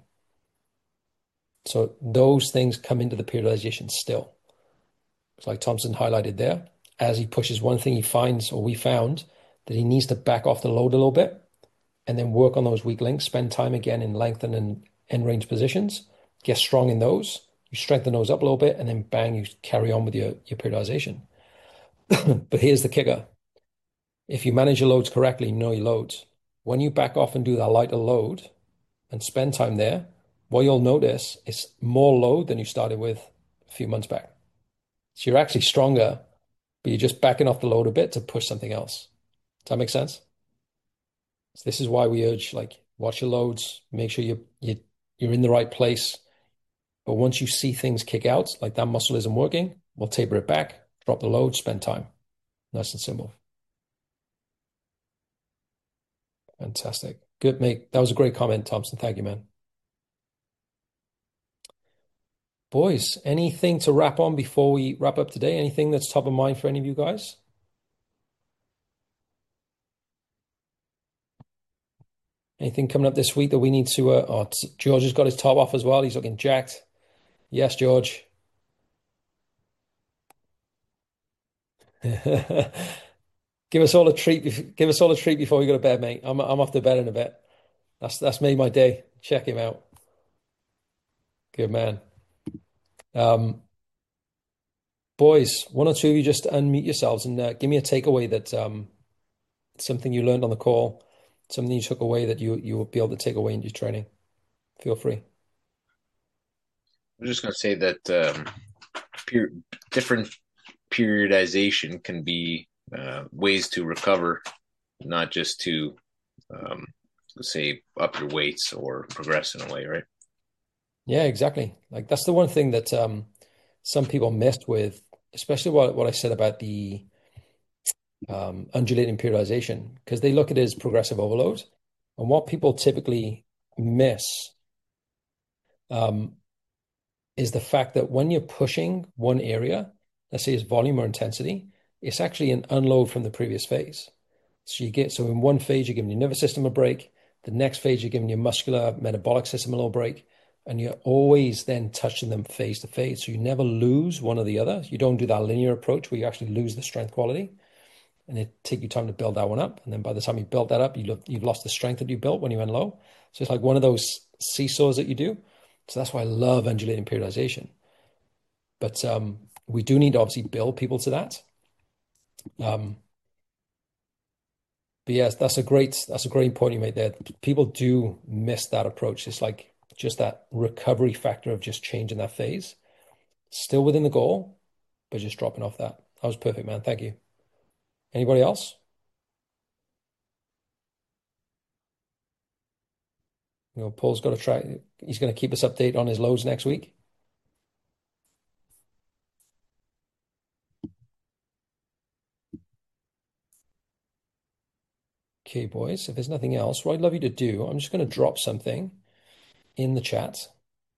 So those things come into the periodization still. It's like Thompson highlighted there. As he pushes one thing, he finds, or we found, that he needs to back off the load a little bit and then work on those weak links, spend time again in lengthen and end range positions, get strong in those, you strengthen those up a little bit, and then bang, you carry on with your periodization. But here's the kicker. If you manage your loads correctly, you know your loads. When you back off and do that lighter load and spend time there, what you'll notice is more load than you started with a few months back. So you're actually stronger, but you're just backing off the load a bit to push something else. Does that make sense? So this is why we urge, like, watch your loads, make sure you're in the right place. But once you see things kick out, like that muscle isn't working, we'll taper it back, drop the load, spend time. Nice and simple. Fantastic. Good, mate. That was a great comment, Thompson. Thank you, man. Boys, anything to wrap on before we wrap up today? Anything that's top of mind for any of you guys? Anything coming up this week that we need to, George has got his top off as well. He's looking jacked. Yes, George. Give us all a treat. Give us all a treat before we go to bed, mate. I'm off to bed in a bit. That's made my day. Check him out. Good man. Boys, one or two of you just unmute yourselves and give me a takeaway that something you learned on the call, something you took away that you will be able to take away into your training. Feel free. I'm just going to say that different periodization can be ways to recover, not just to say up your weights or progress in a way, right? Yeah, exactly. Like that's the one thing that some people missed with, especially what I said about the undulating periodization, because they look at it as progressive overload. And what people typically miss is the fact that when you're pushing one area, let's say it's volume or intensity, it's actually an unload from the previous phase. So in one phase, you're giving your nervous system a break. The next phase, you're giving your muscular metabolic system a little break. And you're always then touching them phase to phase. So you never lose one or the other. You don't do that linear approach where you actually lose the strength quality. And it take you time to build that one up. And then by the time you build that up, you've lost the strength that you built when you went low. So it's like one of those seesaws that you do. So that's why I love undulating periodization. But we do need to obviously build people to that. But yes, that's a great point you made there. People do miss that approach. It's like just that recovery factor of just changing that phase. Still within the goal, but just dropping off that. That was perfect, man. Thank you. Anybody else? Paul's got to try. He's going to keep us updated on his lows next week. Okay, boys, if there's nothing else, what I'd love you to do, I'm just going to drop something in the chat.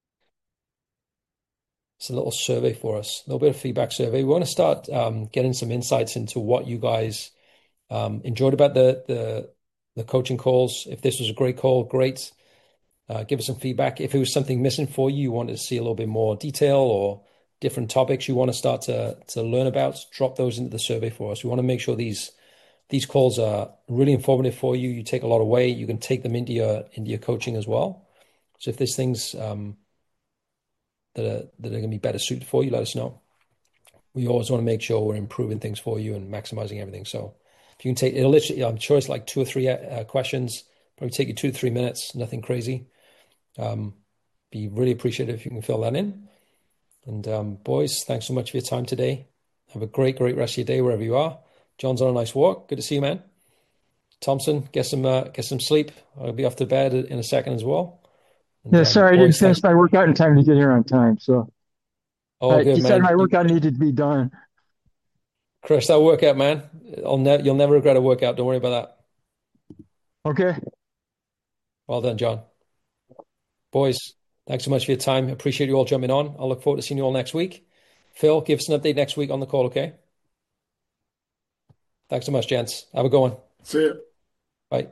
It's a little survey for us, a little bit of feedback survey. We want to start getting some insights into what you guys enjoyed about the coaching calls. If this was a great call, great. Give us some feedback. If it was something missing for you, you wanted to see a little bit more detail or different topics you want to start to learn about, drop those into the survey for us. We want to make sure these calls are really informative for you. You take a lot away. You can take them into your coaching as well. So if there's things that are going to be better suited for you, let us know. We always want to make sure we're improving things for you and maximizing everything. So if you can take, it'll literally, I'm sure it's like 2 or 3 questions, probably take you 2 to 3 minutes, nothing crazy. Be really appreciative if you can fill that in. And boys, thanks so much for your time today. Have a great rest of your day wherever you are. John's on a nice walk. Good to see you, man. Thompson, get some sleep. I'll be off to bed in a second as well. And, Yeah, sorry, I didn't boys, finish my workout in time to get here on time. So all good, you said man. my workout needed to be done. Crush that workout, man. You'll never regret a workout. Don't worry about that. Okay. Well done, John. Boys, thanks so much for your time. Appreciate you all jumping on. I'll look forward to seeing you all next week. Phil, give us an update next week on the call, okay? Thanks so much, gents. Have a good one. See ya.